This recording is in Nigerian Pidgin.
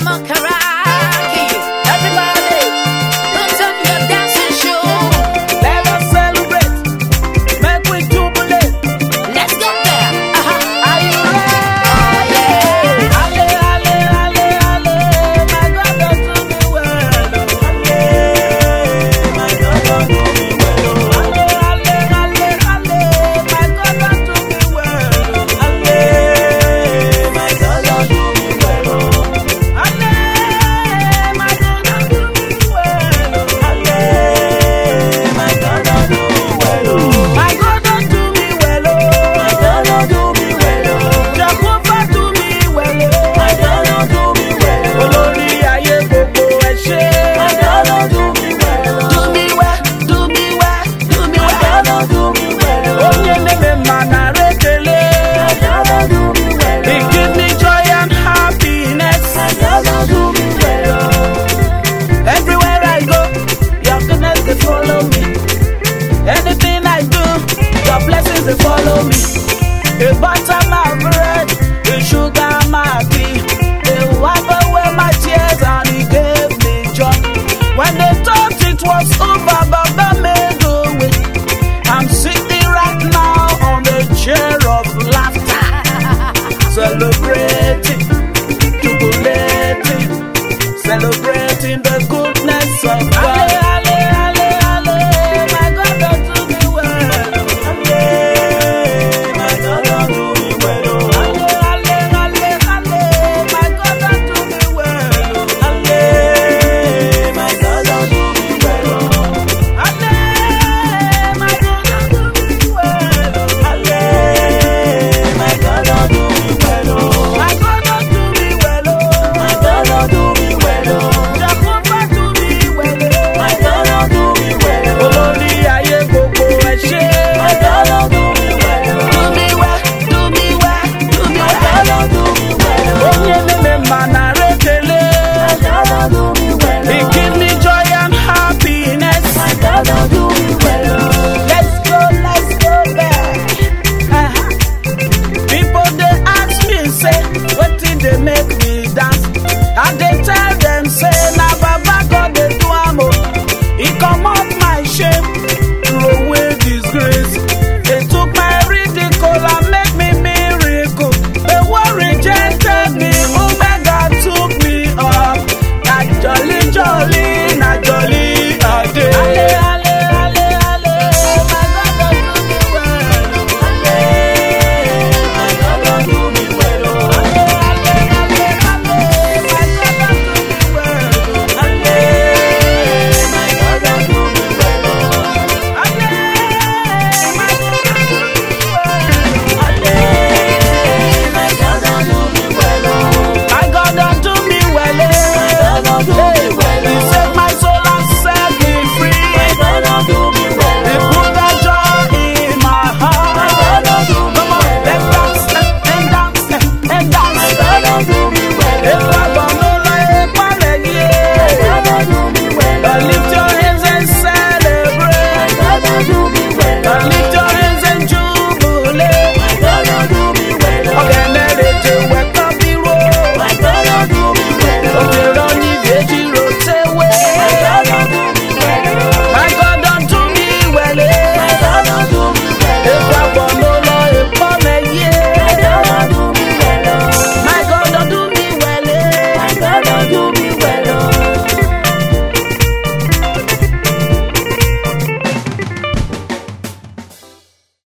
Makaraki. Everybody, put on your dancing shoe. Let us celebrate, make we jubilate. Let's get there. Are you ready? Ale, ale, ale, ale, my God does do me well. Ale, my God does do me well. Ale, ale, ale, ale, my God does do me well. Ale, my God does do me well. Ale, my God does do me well. Ale, my God does do me well. My God does do me well. My God does do me well. Jehovah do me well. My God does do me well. Olórí ayé gbogbo ẹ ṣé. My God does do me well. Do me well, do me well, do me well. My God does do me well. Onye na-eme mma na-rekele. My God does do me well. He give me joy and happiness. My God does do me well. Everywhere I go, your goodness they follow me. Anything I do, your blessings they follow me. They butter my bread, they sugar my tea. They wipe away my tears and he gave me joy. When they thought it was over, Baba made a way. I'm sitting right now on the chair of laughter. Celebrate.